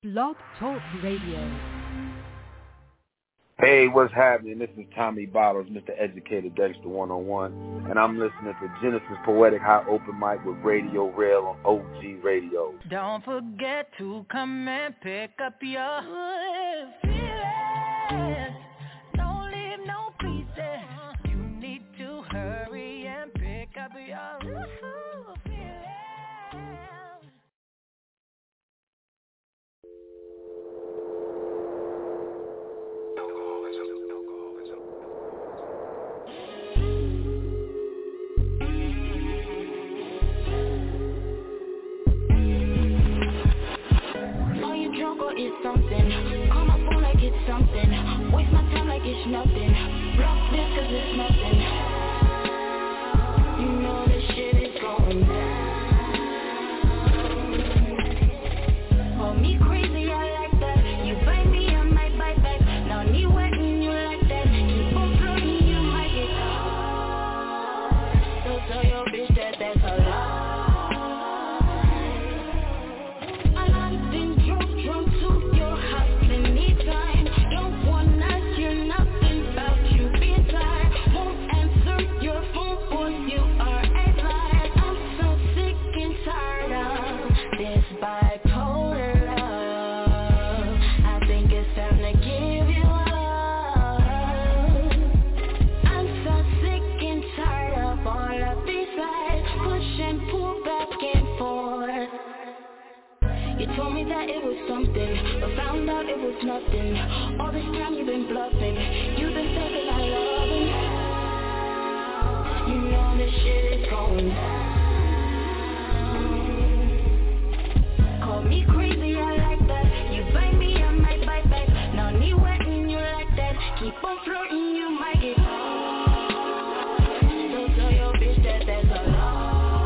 Blog Talk Radio. Hey, what's happening? This is Tommy Bottles, Mr. Educator Dexter 101, and I'm listening to Genesis Poetic High Open Mic with Radio Rail on OG Radio. Don't forget to come and pick up your feelings. Don't leave no pieces. You need to hurry and pick up your feelings. It's something, call my phone like it's something, waste my time like it's nothing, block this cause it's nothing, you know this shit is going down, call me crazy, I like that, you bite me, I might bite back, now me wetting you like that, keep on flirting, you might get caught, so tell your bitch that that's a lie. Told me that it was something, but found out it was nothing. All this time you've been bluffing, you've been thinking I love him. You know this shit is going down. Call me crazy, I like that. You bite me, I might bite back. Now me wetting you like that. Keep on flirting, you might get caught. So tell your bitch that that's a lie.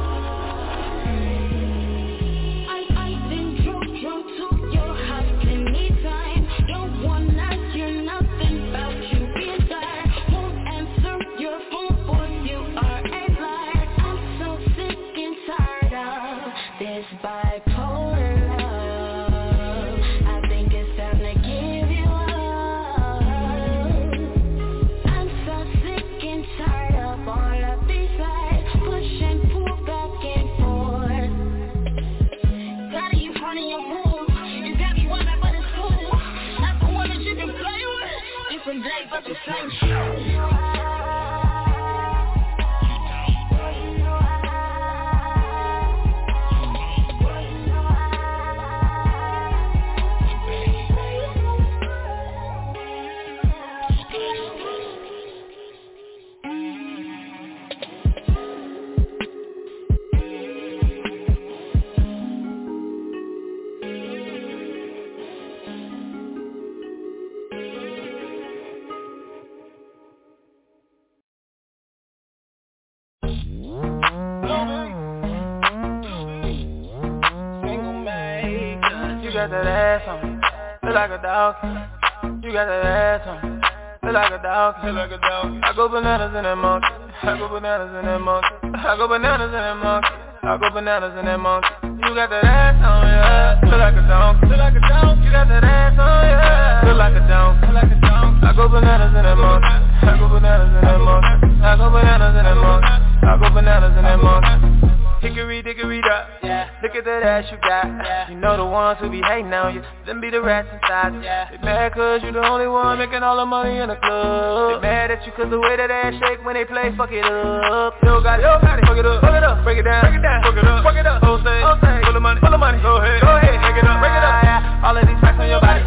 But the same shit. You got that ass on me, feel like a dog. You got that ass on me, feel like a dog. I go bananas in that monkey. I go bananas in that monkey. I go bananas in that monkey. I go bananas in that monkey. You got that ass on ya, feel like a donkey. You got that ass on ya, feel like a donkey. I go bananas in that monkey. I go bananas in that monkey. I go bananas in that monkey. I go bananas in that monkey. Hickory dickory dock, yeah. Look at that ass you got, yeah. You know the ones who be hating on you, them be the rats inside you, yeah. They mad cause you the only one making all the money in the club. They mad at you cause the way that ass shake when they play, fuck it up. Yo got it, fuck it up, break it down, fuck it up, whole stage, full of money, go ahead, break it up, yeah. All of these racks on your body,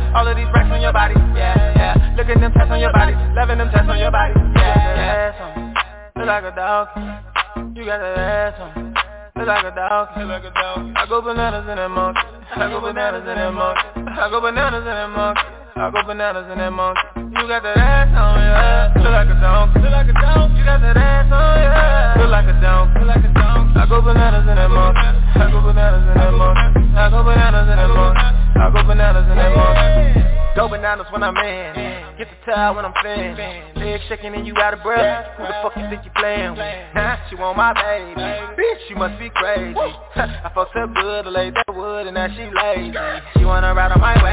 yeah. Look at them tats on your body, loving them tats on your body, yeah. Ass on, feel like a dog, you got that ass on. Feel like a dog. I go bananas in that monkey. I go bananas in that monkey. I go bananas in that monkey. I go bananas in that monkey. You got that ass on ya, feel like a donkey. You got that ass on ya, feel like a donkey. I go bananas in that monkey. I go bananas in that monkey. I go bananas in that monkey. I go bananas in that monkey. Go bananas when I'm in. Get the towel when I'm thin. Legs shaking and you out of breath. Who the fuck you think you playing with? Huh? She want my baby. Bitch, she must be crazy. I fucked her good, I laid that wood and now she lazy. She wanna ride on my way.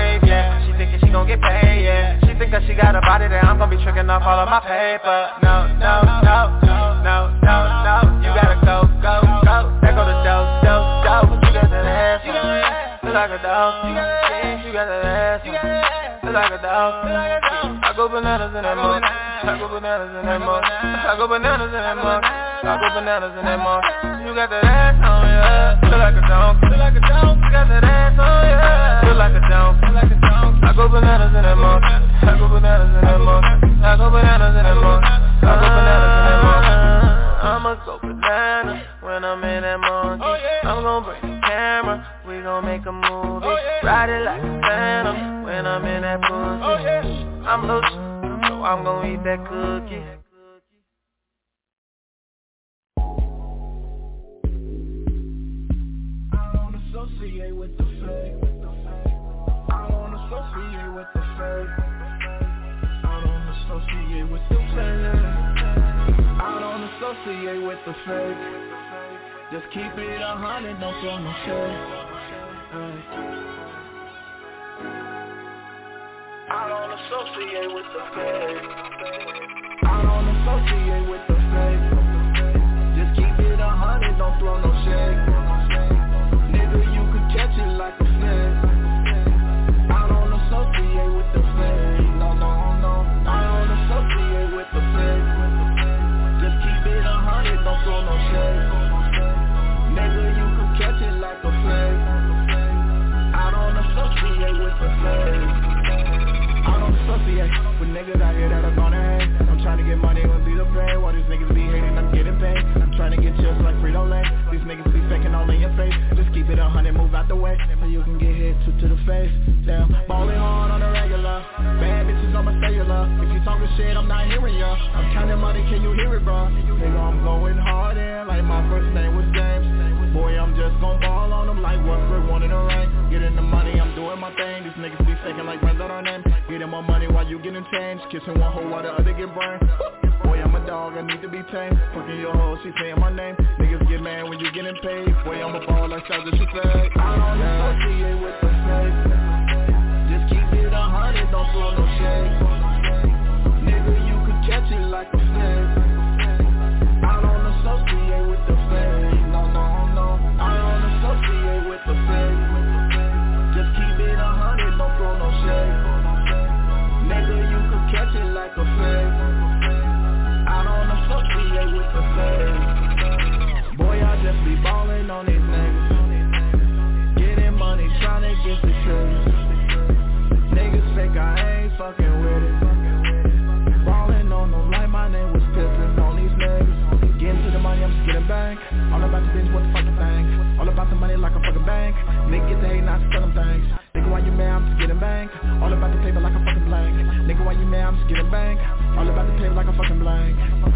tricking off all of my paper. No, no, no, no, no, no. You gotta go, go, go. There go the dope. You got that ass on. Feel like a dog. You got that ass on. Feel like a dog. I go bananas in that mug. I go bananas in that mug. I go bananas in that mug. I go bananas in that mug. You got that ass on, yeah. Feel like a dog. Feel like a dog. You got that ass on, yeah. Feel like a dog. Feel like a dog. I go bananas in that mug. I go bananas in that mug. I go bananas in that mug. I go bananas in that mug. I'ma go bananas when I'm in that monkey. I'm gon' bring the camera, we gon' make a movie. Ride it like a phantom when I'm in that pussy. I'm loose, so I'm gon' eat that cookie. I don't associate with the fake. I don't associate with the fake. I don't associate with the fake. I don't associate with the fake. Just keep it 100, don't throw no shade. I don't associate with the fake. I don't associate with the fake. Just keep it 100, don't throw no shade. Nigga, you can catch it like a snake. I don't associate with the fake. No, no, no. I don't associate with the fake. Just keep it 100, don't throw no shade. Nigga, you can catch it like a fake. I don't associate with the fake. I don't associate with niggas out here that are gonna hate. I'm trying to get money and be the pay. While these niggas be hating, I'm getting paid. I'm trying to get chips like Frito-Lay. These niggas be faking all in your face. Just keep it 100, move out the way, so you can get hit to the face. Damn, ballin' hard on the regular. Bad bitches on my cellular. If you talking shit, I'm not hearing ya. I'm counting money, can you hear it, bro? Nigga, I'm going hard in like my first name was James. Boy, I'm just gon' ball on them like Westbrook one in the rain. Getting the money, I'm doing my thing. These niggas be faking like friends on our name. Getting more money while you getting change. Kissing one hoe while the other get brain. Boy, I'm a dog, I need to be tamed. Fucking your hoe, she saying my name. Niggas get mad when you getting paid. Boy, I'm a ball like South she said. I don't associate with the fake. Just keep it 100, don't throw no shade. Nigga, you can catch it like a snake. I don't associate with the fake. No, no, no. I don't associate with the fake. Just keep it 100, don't throw no shade. Nigga, you can catch it like a fake. I don't associate with the fake. Boy, I just be ballin' on these niggas. Getting money, tryna get the truth. Niggas fake, I ain't fucking with it. Ballin' on them like my name was Pippin on these niggas. Getting to the money, I'm just getting bank. All about the bitch, what the fuck you think? All about the money like a fucking bank. Nigga get the hate, not to tell them things. Nigga, why you mad? I'm just getting bank. All about the paper like a fucking blank. Nigga, why you mad? I'm just getting bank. All about the paper like a fucking blank.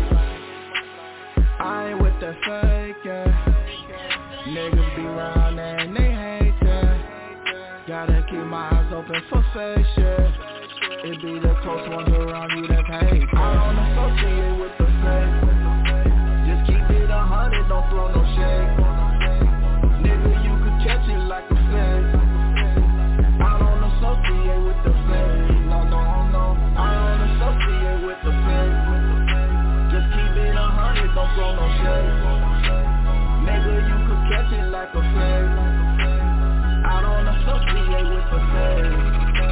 I ain't with that fake, yeah. Niggas be round and they hate that. Gotta keep my eyes open for fake shit. It be the close ones around you that hate. I don't associate with the fake. Just keep it 100, don't throw no shade. Nigga, you can catch it like a fake. I don't associate with the fake. No, no, no. I don't associate with the fake. Just keep it 100, don't throw no shade. Nigga, you can catch it like a fake. I don't associate with the fake.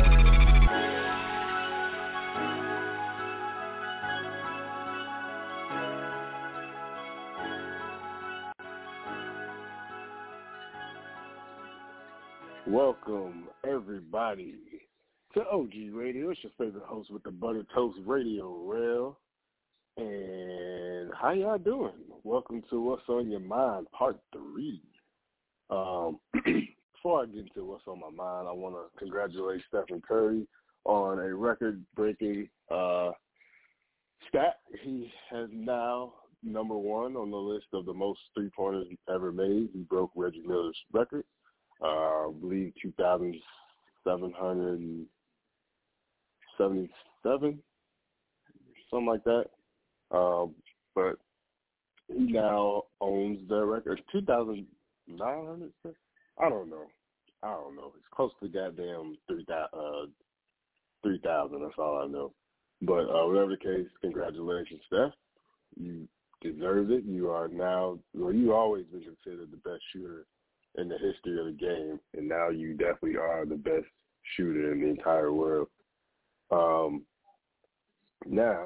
Welcome, everybody, to OG Radio. It's your favorite host with the Butter Toast Radio Rail. And how y'all doing? Welcome to What's on Your Mind, Part 3. Before I get into what's on my mind, I want to congratulate Stephen Curry on a record-breaking stat. He has now number one on the list of the most three-pointers ever made. He broke Reggie Miller's record. I believe 2,777, something like that. But he now owns the record. 2,900? I don't know. It's close to goddamn 3,000. That's all I know. But whatever the case, congratulations, Steph. You deserved it. You are now, well, you've always been considered the best shooter in the history of the game, and now you definitely are the best shooter in the entire world. Now,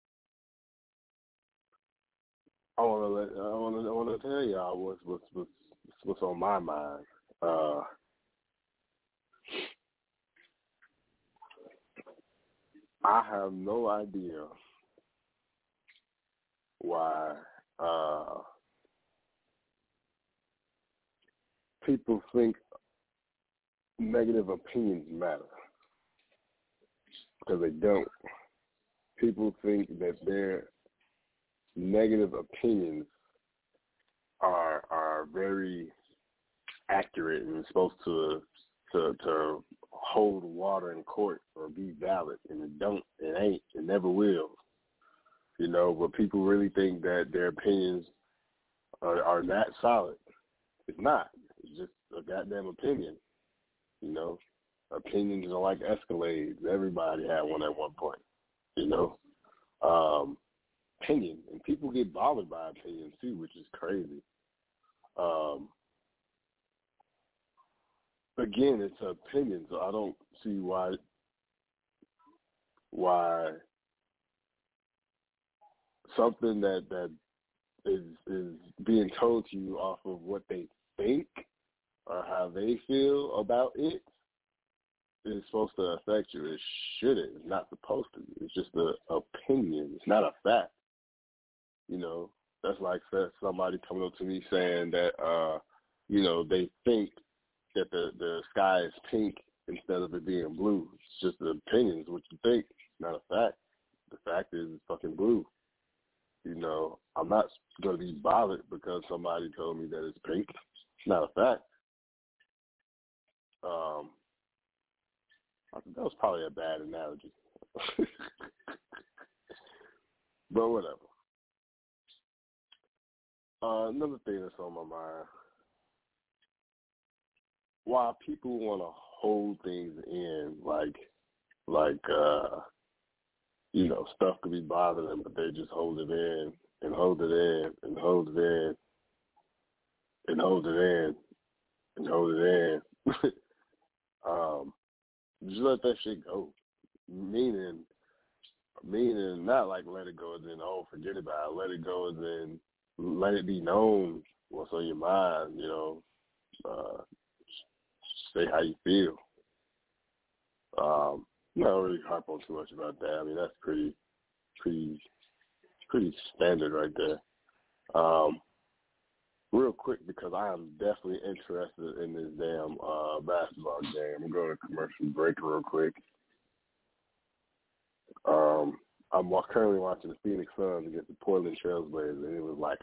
I want to tell y'all what's on my mind. I have no idea why people think negative opinions matter, because they don't. People think that their negative opinions are very accurate and supposed to hold water in court or be valid, and it don't. It ain't. It never will. You know, but people really think that their opinions are that solid. It's not. It's just a goddamn opinion. You know, opinions are like Escalades. Everybody had one at one point. You know, opinion, and people get bothered by opinions too, which is crazy. Again, it's an opinion, so I don't see why something that is being told to you off of what they think or how they feel about it is supposed to affect you. It shouldn't. It's not supposed to. It's just an opinion. It's not a fact. You know, that's like somebody coming up to me saying that, you know, they think that the sky is pink instead of it being blue. It's just an opinion. It's what you think. It's not a fact. The fact is it's fucking blue. You know, I'm not going to be bothered because somebody told me that it's pink. It's not a fact. That was probably a bad analogy. But whatever. Another thing that's on my mind, why people want to hold things in, like you know, stuff could be bothering them, but they just hold it in and hold it in and hold it in and hold it in and hold it in. Just let that shit go. Meaning not like let it go and then, oh, forget about it. Let it go and then let it be known what's on your mind, you know. Say how you feel. Not really harp on too much about that. I mean, that's pretty standard right there. Real quick, because I am definitely interested in this damn basketball game. I'm going to commercial break real quick. I'm currently watching the Phoenix Suns against the Portland Trailblazers, and it was like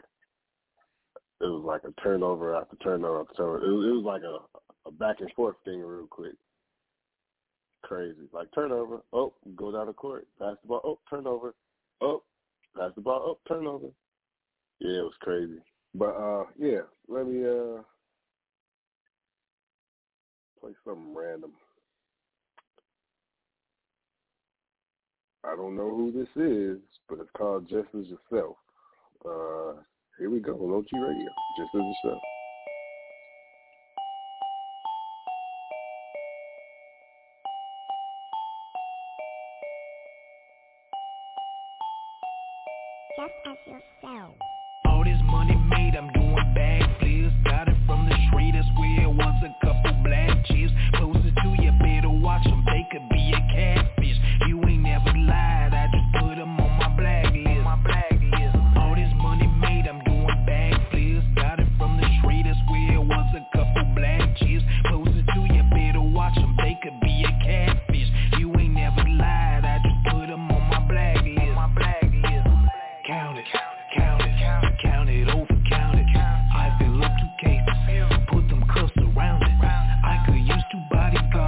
a turnover after turnover after turnover. It was like a back and forth thing real quick. Crazy. Like turnover, oh, go down the court, pass the ball, oh, turnover, oh, pass the ball, oh, turnover. Yeah, it was crazy. But yeah, let me play something random. I don't know who this is, but it's called Just As Yourself. Here we go on OG Radio, Just As Yourself. Just as yourself. All this money made, I'm doing backflips. Got it from the street, I swear it was a couple black chips. Closer to you, better watch them, they could be a catfish. You ain't never lied, I just put them on my blacklist. All this money made, I'm doing backflips. Got it from the street, I swear it was a couple black chips. Closer to you, better watch them, they could be a catfish. You ain't never lied, I just put them on my blacklist. Count it, count it, count it, over count it. I fill up 2 cases, put them cuffs around it. I could use 2 bodyguards.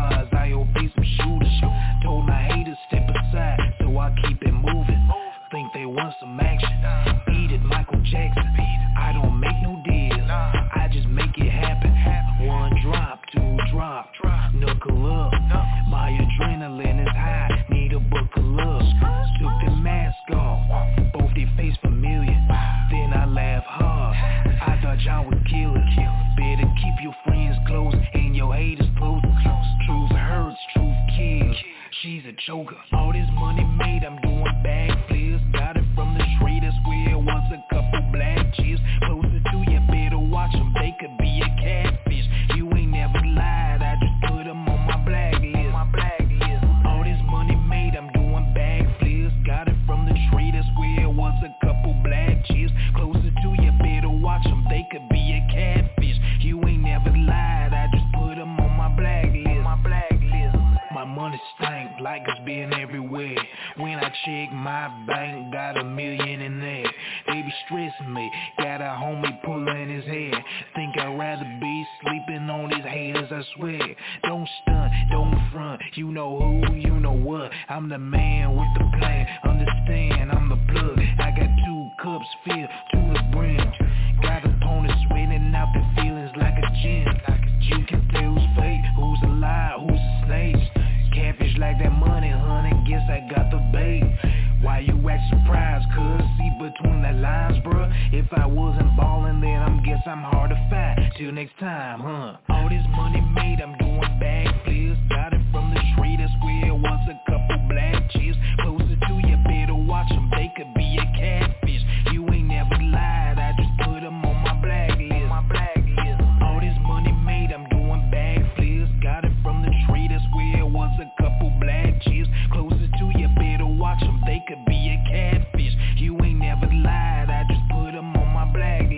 she's a choker. All this money made, I'm doing backflips. Got it from the street, I swear it was a couple black chips. Closer to you, better watch them, they could be a catfish. You ain't never lied, I just put them on my blacklist. All this money made, I'm doing backflips. Got it from the street, I swear it was a couple black chips. Closer to you, better watch them, they could be a catfish. You ain't never lied, I just put them on my blacklist. My money stank like it's been everywhere. When I check my bank, got $1 million in there. They be stressing me, got a homie pulling his hair. Think I'd rather be sleeping on his haters, I swear. Don't stunt, don't front, you know who, you know what. I'm the man with the plan, understand I'm the plug. I got 2 cups filled to the brim. Got opponents sweating out their feelings like a gym. You can tell who's fake, who's a lie, who's a snake. Catfish like that money, honey, guess I got the bait. Why you act surprised, cuz? See between the lines, bruh. If I wasn't ballin', then I'm hard to find. Till next time, huh? All this money made, I'm doing backflips. Got it from the street, I swear it was a couple black chips. Closer to you, better watch them, they could be a catfish. You ain't never lied, I just put them on my blacklist. All this money made, I'm doing backflips. Got it from the street, I swear it was a couple black chips. Closer to you, better watch them, they could be a catfish. You ain't never lied, I just put them on my blacklist.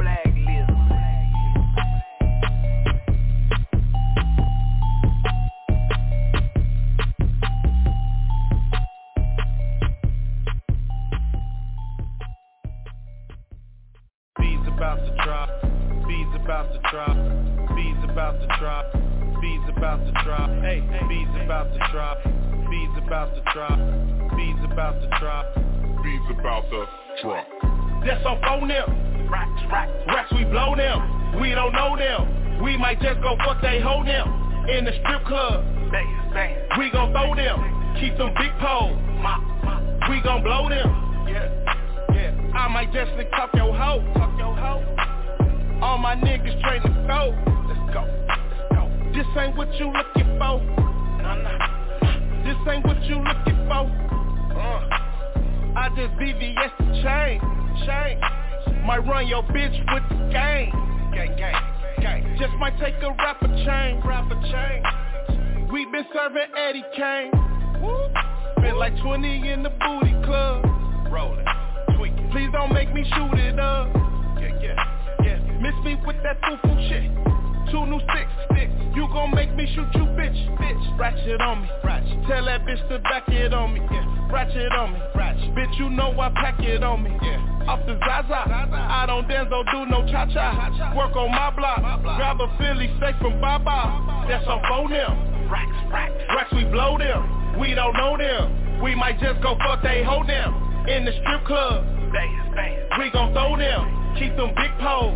Bees about to drop, bees about to drop, bees about to drop, bees about to drop, hey, bees about to drop, bees about to drop, bees about to drop, bees about to drop. That's on phone them, racks we blow them, we don't know them, we might just go fuck they hold them, in the strip club, we gon' throw them, keep them big poles, we gon' blow them, yeah. I might just lick up your hoe. All my niggas train to go. Let's go. This ain't what you looking for. This ain't what you looking for. I just VVS the chain. Might run your bitch with the gang. Just might take a rapper chain. We been serving Eddie Kane. Spent like 20 in the booty club. Rolling. Please don't make me shoot it up. Yeah. Miss me with that foo-foo shit. 2 new sticks. You gon' make me shoot you, bitch. Ratchet on me. Tell that bitch to back it on me. Yeah. Ratchet on me. Bitch, you know I pack it on me. Yeah. Off the Zaza. I don't dance, don't do no cha-cha. Work on my block. Grab a Philly steak from Baba. That's on phone them. Racks we blow them. We don't know them. We might just go fuck they hold them. In the strip club, we gon' throw them, keep them big poles,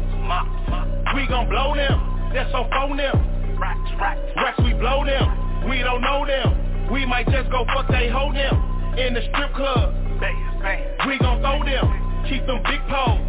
we gon' blow them, that's on phone them, racks we blow them, we don't know them, we might just go fuck they hold them, in the strip club, we gon' throw them, keep them big poles,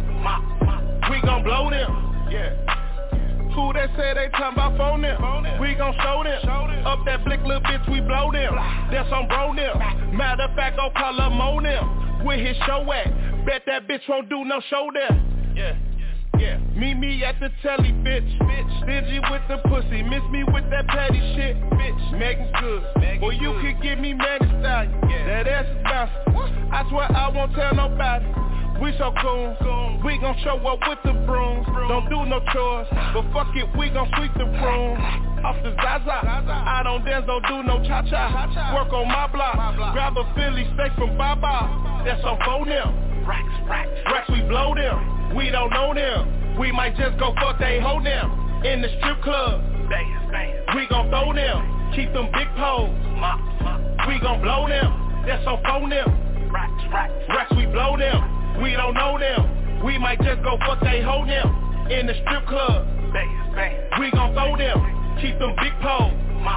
we gon' blow them, yeah. Who that say they talking about phone them? We gon' show them. Up that blick little bitch, we blow them. That's on bro them. Matter of fact, gon' call up Mo them. Where his show at? Bet that bitch won't do no show there. Yeah. Meet me at the telly, bitch. Stingy with the pussy. Miss me with that petty shit, bitch. Megan's good. Or you could give me Megan style. That ass is bouncing. I swear I won't tell nobody. We so cool, we gon' show up with the brooms. Don't do no chores, but fuck it, we gon' sweep the room. Off the Zaza, I don't dance, don't do no cha-cha. Work on my block, grab a Philly steak from Baba. That's on phone them. Racks we blow them, we don't know them. We might just go fuck they hold them. In the strip club, we gon' throw them. Keep them big poles, we gon' blow them. That's on phone them. Racks we blow them. We don't know them. We might just go fuck they hold them. In the strip club, we gon' throw them. Keep them big poles,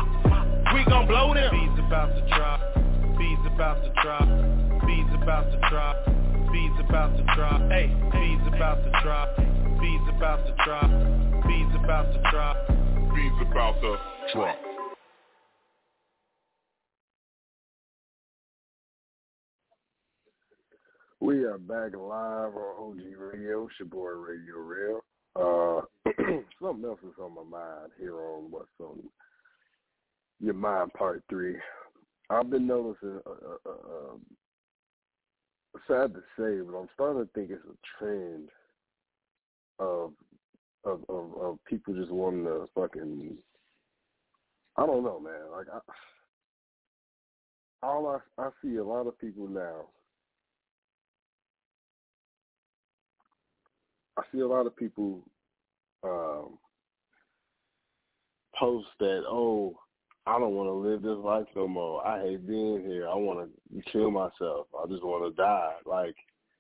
we gon' blow them. Bees about to drop. Bees about to drop. Bees about to drop. Bees about to drop. Hey, bees about to drop. Bees about to drop. Bees about to drop. Bees about to drop. We are back live on OG Radio. It's your boy Radio Real. Something else is on my mind here on What's on Your Mind Part 3. I've been noticing, sad to say, but I'm starting to think it's a trend of people just wanting to fucking, I don't know, man. Like, I see a lot of people now. I see a lot of people post that, oh, I don't want to live this life no more. I hate being here. I want to kill myself. I just want to die. Like,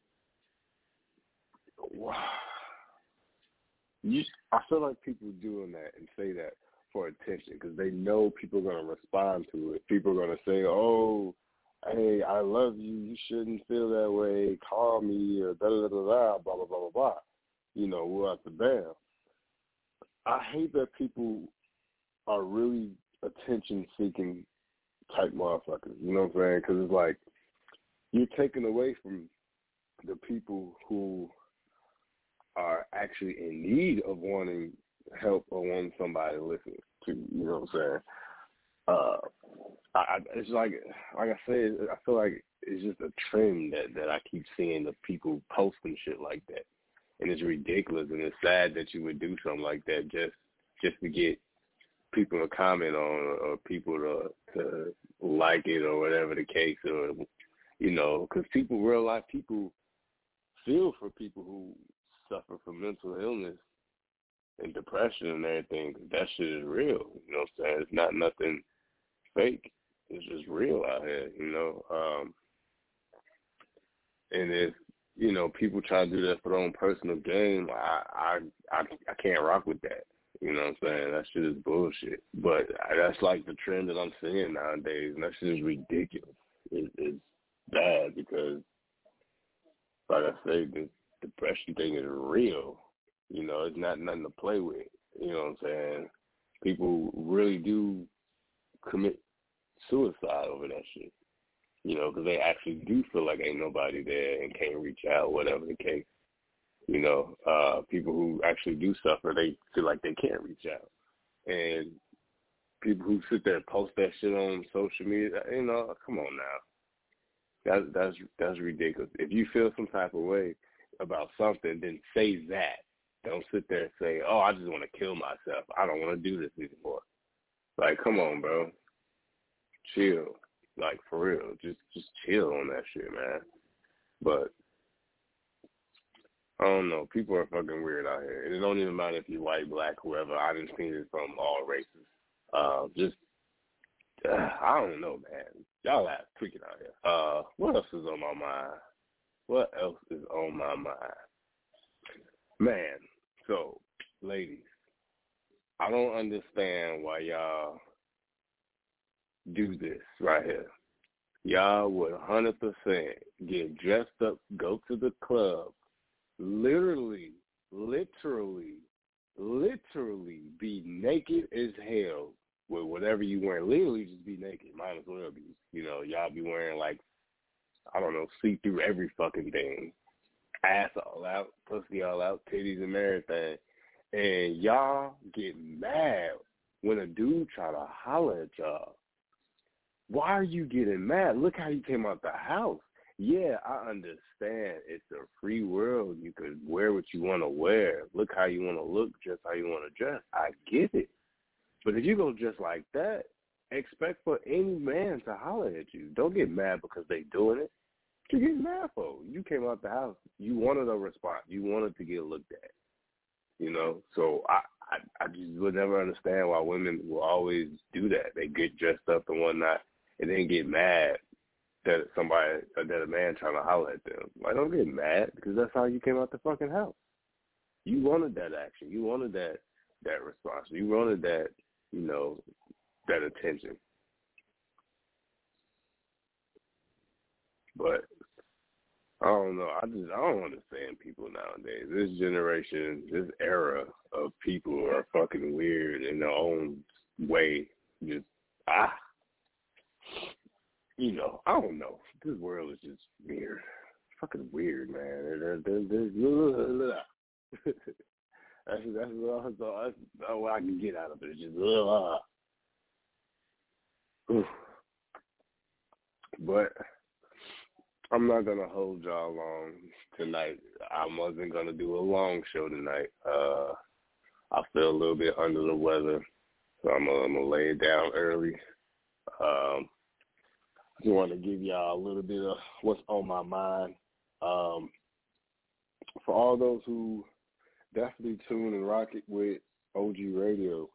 I feel like people doing that and say that for attention because they know people are going to respond to it. People are going to say, oh, hey, I love you. You shouldn't feel that way. Call me or da-da-da-da-da, blah, blah, blah, blah, blah. You know, we're at the band. I hate that people are really attention-seeking type motherfuckers. You know what I'm saying? Because it's like you're taking away from the people who are actually in need of wanting help or wanting somebody to listen to. You know what I'm saying? It's like I said, I feel like it's just a trend that I keep seeing of people posting shit like that. And it's ridiculous, and it's sad that you would do something like that just to get people to comment on or people to like it or whatever the case, or, you know, because real life people feel for people who suffer from mental illness and depression and everything. That shit is real, you know what I'm saying? It's not nothing fake. It's just real out here, you know. And if, you know, people try to do that for their own personal gain, I can't rock with that. You know what I'm saying? That shit is bullshit. But that's like the trend that I'm seeing nowadays, and that shit is ridiculous. It's bad because, like I say, the depression thing is real. You know, it's not nothing to play with. You know what I'm saying? People really do commit suicide over that shit. You know, because they actually do feel like ain't nobody there and can't reach out, whatever the case. You know, people who actually do suffer, they feel like they can't reach out. And people who sit there and post that shit on social media, you know, come on now. That's ridiculous. If you feel some type of way about something, then say that. Don't sit there and say, oh, I just want to kill myself. I don't want to do this anymore. Like, come on, bro. Chill. Like, for real, just chill on that shit, man. But I don't know. People are fucking weird out here. And it don't even matter if you're white, black, whoever. I done seen it from all races. I don't know, man. Y'all are tweaking out here. What else is on my mind? What else is on my mind? Man, so, ladies, I don't understand why y'all do this right here. Y'all would 100% get dressed up, go to the club, literally be naked as hell with whatever you wearing. Literally just be naked. Might as well be. You know, y'all be wearing, like, I don't know, see through every fucking thing. Ass all out, pussy all out, titties and everything. And y'all get mad when a dude try to holler at y'all. Why are you getting mad? Look how you came out the house. Yeah, I understand. It's a free world. You could wear what you want to wear. Look how you want to look, dress how you want to dress. I get it. But if you go just like that, expect for any man to holler at you. Don't get mad because they doing it. What you getting mad for? You came out the house. You wanted a response. You wanted to get looked at. You know? So I just would never understand why women will always do that. They get dressed up and whatnot and then get mad that a man trying to holler at them. Like, don't get mad because that's how you came out the fucking house. You wanted that action. You wanted that response. You wanted that, you know, that attention. But I don't know. I don't understand people nowadays. This generation, this era of people are fucking weird in their own way. Just you know, I don't know. This world is just weird. fucking weird, man. That's all I can get out of it. It's just But I'm not gonna hold y'all long tonight. I wasn't gonna do a long show tonight. I feel a little bit under the weather, so I'm gonna lay it down early. I just want to give y'all a little bit of what's on my mind. For all those who definitely tune and rock it with OG Radio,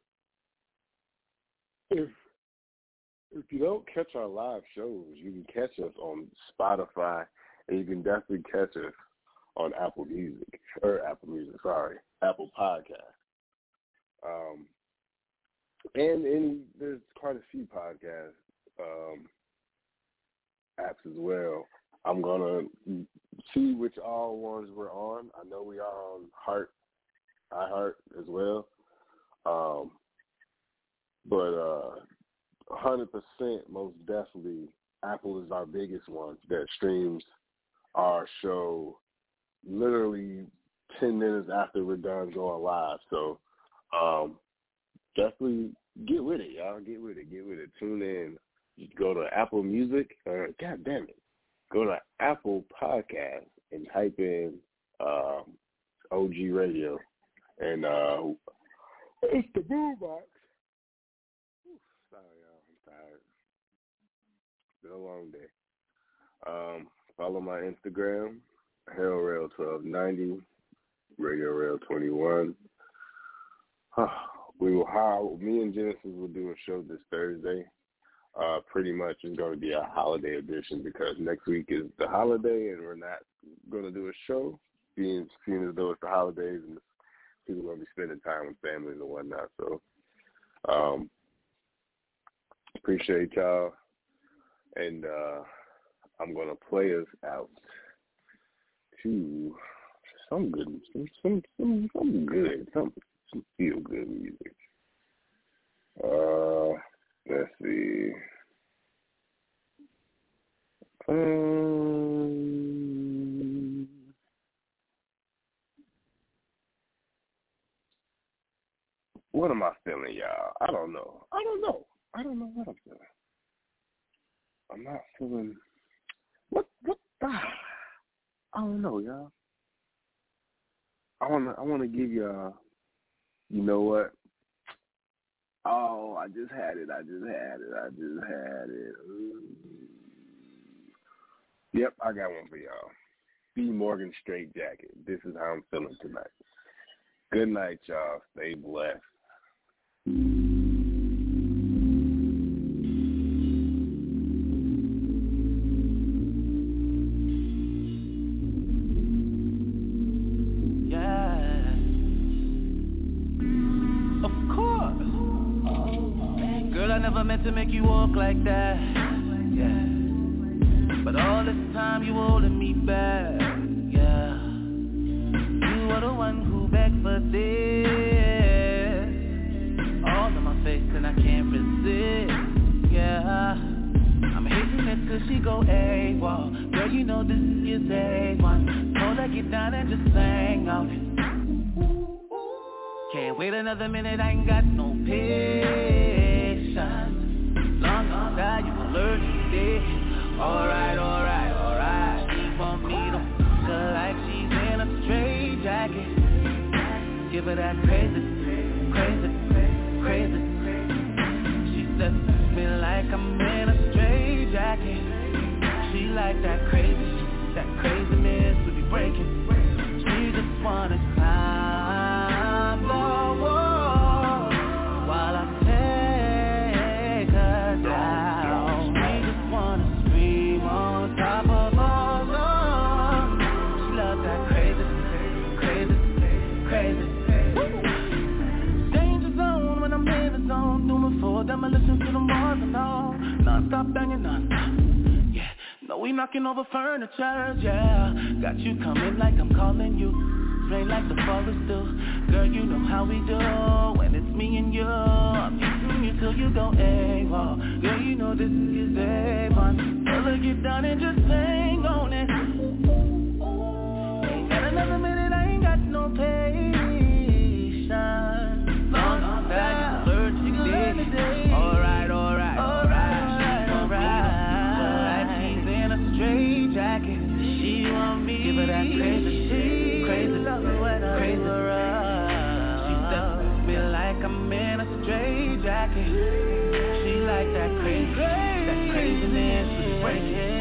if you don't catch our live shows, you can catch us on Spotify, and you can definitely catch us on Apple Podcast. And there's quite a few podcast apps as well. I'm going to see which all ones we're on. I know we are on iHeart as well. But 100% most definitely Apple is our biggest one that streams our show literally 10 minutes after we're done going live. So definitely get with it, y'all. Get with it. Tune in. You go to Apple Music. God damn it. Go to Apple Podcast and type in OG Radio. And it's the Boombox. Sorry, y'all. I'm tired. It's been a long day. Follow my Instagram, HellRail1290, RadioRail21. Me and Genesis will do a show this Thursday. Pretty much it's going to be a holiday edition because next week is the holiday and we're not going to do a show, seeing as though it's the holidays and people are going to be spending time with families and whatnot. So appreciate y'all, and I'm going to play us out to some good feel-good music. Let's see. What am I feeling, y'all? I don't know what I'm feeling. I'm not feeling. What? I don't know, y'all. I want to give y'all. You know what? Oh, I just had it. Yep, I got one for y'all. B. Morgan Straight Jacket. This is how I'm feeling tonight. Good night, y'all. Stay blessed. Meant to make you walk like that, yeah. But all this time you holding me back, yeah. You are the one who begged for this, all in my face and I can't resist, yeah. I'm hitting it till she go AWOL. Girl, you know this is A1. Told her get down and just sing out it. Can't wait another minute, I ain't got no patience. Long as that you can learn to stay. Alright. She want me to fuck her like she's in a straight jacket. Give her that crazy. She says me like I'm in a straight jacket. She like that craziness we be breaking. She just wanna climb the wall while I take her down. She just wanna scream on top of all lungs. She loves that crazy. Danger zone when I'm in the zone. Doing for demolition to the walls and all. Non-stop banging, non-stop. Yeah, no, we knocking over furniture, yeah. Got you coming like I'm calling you. Rain like the forest do. Girl, you know how we do. When it's me and you, I'm using you till you go AWOL. Girl, you know this is A1. Tell her get down and just hang on it. for that crazy shit. Crazy love me when I'm crazy around. She stuck me like I'm in a straight jacket. She like that craziness, we break it.